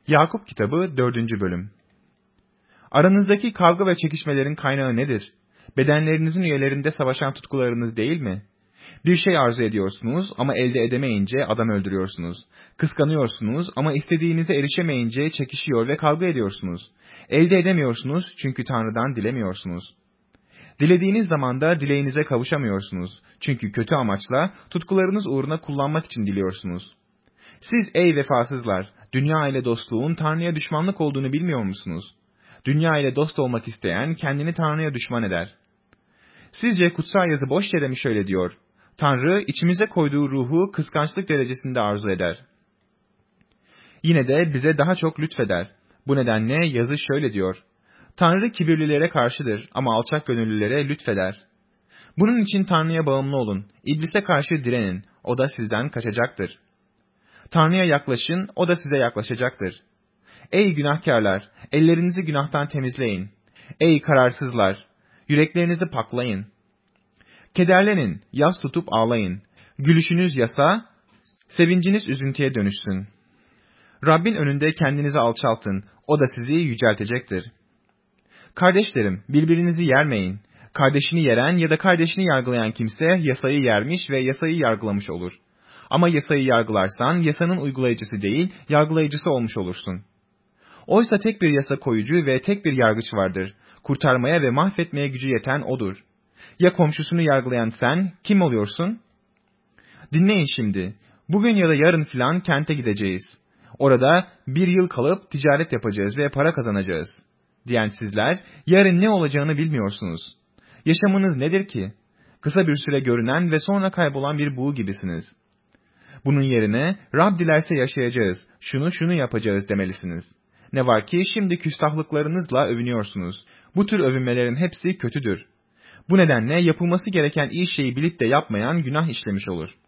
Yakup kitabı 4. bölüm. Aranızdaki kavga ve çekişmelerin kaynağı nedir? Bedenlerinizin üyelerinde savaşan tutkularınız değil mi? Bir şey arzu ediyorsunuz ama elde edemeyince adam öldürüyorsunuz. Kıskanıyorsunuz ama istediğinize erişemeyince çekişiyor ve kavga ediyorsunuz. Elde edemiyorsunuz çünkü Tanrı'dan dilemiyorsunuz. Dilediğiniz zaman da dileğinize kavuşamıyorsunuz. Çünkü kötü amaçla tutkularınız uğruna kullanmak için diliyorsunuz. Siz ey vefasızlar, dünya ile dostluğun Tanrı'ya düşmanlık olduğunu bilmiyor musunuz? Dünya ile dost olmak isteyen kendini Tanrı'ya düşman eder. Sizce kutsal yazı boş yere mi şöyle diyor? Tanrı içimize koyduğu ruhu kıskançlık derecesinde arzu eder. Yine de bize daha çok lütfeder. Bu nedenle yazı şöyle diyor. Tanrı kibirlilere karşıdır ama alçak gönüllülere lütfeder. Bunun için Tanrı'ya bağımlı olun, İblise karşı direnin, o da sizden kaçacaktır. Tanrı'ya yaklaşın, o da size yaklaşacaktır. Ey günahkarlar, ellerinizi günahtan temizleyin. Ey kararsızlar, yüreklerinizi paklayın. Kederlenin, yas tutup ağlayın. Gülüşünüz yasa, sevinciniz üzüntüye dönüşsün. Rabbin önünde kendinizi alçaltın, o da sizi yüceltecektir. Kardeşlerim, birbirinizi yermeyin. Kardeşini yeren ya da kardeşini yargılayan kimse yasayı yermiş ve yasayı yargılamış olur. Ama yasayı yargılarsan, yasanın uygulayıcısı değil, yargılayıcısı olmuş olursun. Oysa tek bir yasa koyucu ve tek bir yargıç vardır. Kurtarmaya ve mahvetmeye gücü yeten odur. Ya komşusunu yargılayan sen, kim oluyorsun? Dinleyin şimdi. Bugün ya da yarın filan kente gideceğiz. Orada bir yıl kalıp ticaret yapacağız ve para kazanacağız. Diyen sizler, yarın ne olacağını bilmiyorsunuz. Yaşamınız nedir ki? Kısa bir süre görünen ve sonra kaybolan bir buğu gibisiniz. Bunun yerine, Rab dilerse yaşayacağız, şunu yapacağız demelisiniz. Ne var ki şimdi küstahlıklarınızla övünüyorsunuz. Bu tür övünmelerin hepsi kötüdür. Bu nedenle yapılması gereken iyi şeyi bilip de yapmayan günah işlemiş olur.